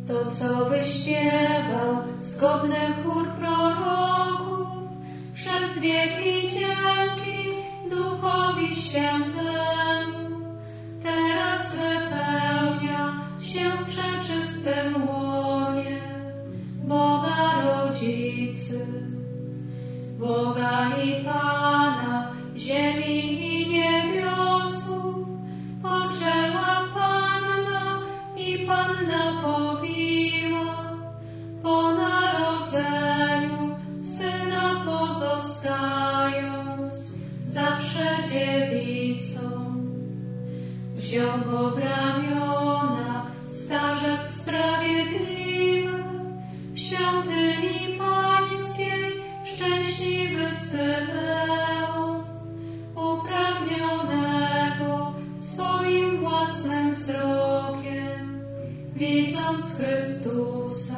To, co wyśpiewał zgodny chór proroków, przez wieki dzięki Duchowi Świętemu, teraz wypełnia się w przeczystym łonie Boga Rodzicy, Boga i Pana ziemi i niebiosów, poczęła Panna i Panna powiła, po narodzeniu Syna pozostając zawsze dziewicą. Wziął go w ramiona starzec sprawiedliwy, w świątyni Pańskiej szczęśliwy Symeon, upragnionego swoim własnym wzrokiem, widząc Chrystusa.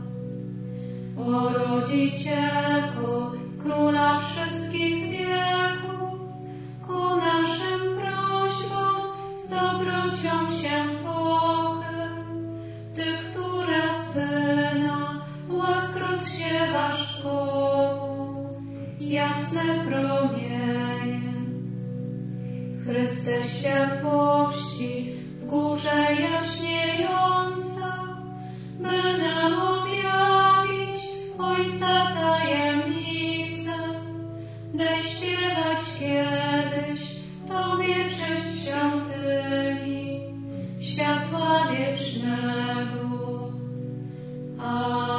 O Rodzicielko, Króla wszystkich wieków, ku naszym prośbom z dobrocią się pochyl. Ty, która Syna łask rozsiewasz koło, jasne promienie. Chryste światłości w górze jaśniejąca, by nam objawić Ojca tajemnicę. Daj śpiewać kiedyś Tobie cześć w świątyni światła wiecznego. Amen.